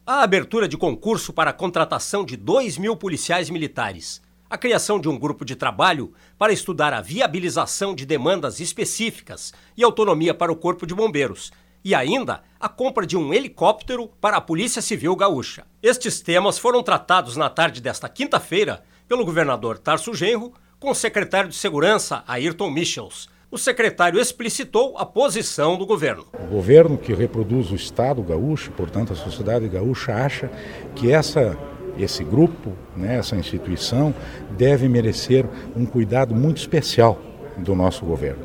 A abertura de concurso para a contratação de 2.000 policiais militares, a criação de um grupo de trabalho para estudar a viabilização de demandas específicas e autonomia para o Corpo de Bombeiros, e ainda a compra de um helicóptero para a Polícia Civil Gaúcha. Estes temas foram tratados na tarde desta quinta-feira pelo governador Tarso Genro com o secretário de Segurança, Ayrton Michels. O secretário explicitou a posição do governo. O governo que reproduz o Estado gaúcho, portanto a sociedade gaúcha, acha que esse grupo, essa instituição, deve merecer um cuidado muito especial do nosso governo.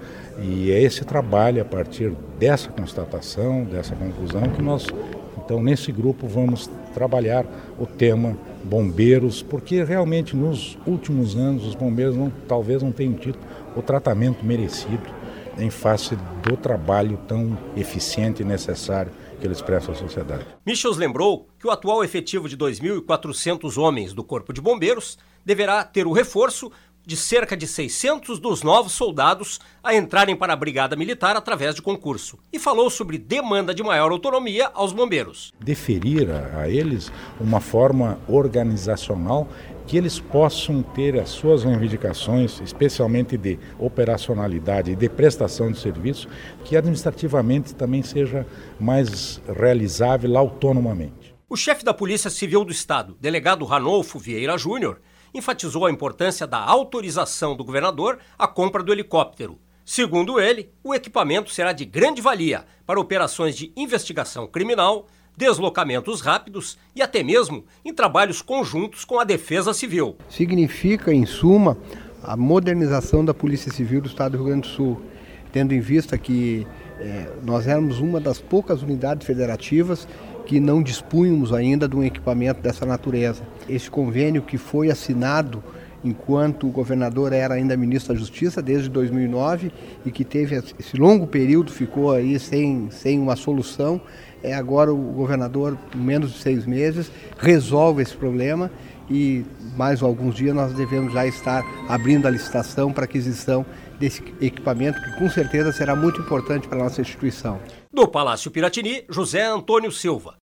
E é esse trabalho, a partir dessa constatação, dessa conclusão, que nós, então, nesse grupo, vamos trabalhar o tema bombeiros, porque realmente nos últimos anos os bombeiros talvez não tenham tido o tratamento merecido em face do trabalho tão eficiente e necessário que eles prestam à sociedade. Michels lembrou que o atual efetivo de 2.400 homens do Corpo de Bombeiros deverá ter o reforço de cerca de 600 dos novos soldados a entrarem para a Brigada Militar através de concurso. E falou sobre demanda de maior autonomia aos bombeiros. Deferir a eles uma forma organizacional que eles possam ter as suas reivindicações, especialmente de operacionalidade e de prestação de serviço, que administrativamente também seja mais realizável autonomamente. O chefe da Polícia Civil do Estado, delegado Ranolfo Vieira Júnior, enfatizou a importância da autorização do governador à compra do helicóptero. Segundo ele, o equipamento será de grande valia para operações de investigação criminal, deslocamentos rápidos e até mesmo em trabalhos conjuntos com a Defesa Civil. Significa, em suma, a modernização da Polícia Civil do Estado do Rio Grande do Sul, tendo em vista que nós éramos uma das poucas unidades federativas que não dispunhamos ainda de um equipamento dessa natureza. Esse convênio que foi assinado enquanto o governador era ainda ministro da Justiça, desde 2009, e que teve esse longo período, ficou aí sem uma solução. Agora o governador, em menos de 6 meses, resolve esse problema e mais alguns dias nós devemos já estar abrindo a licitação para aquisição desse equipamento, que com certeza será muito importante para a nossa instituição. Do Palácio Piratini, José Antônio Silva.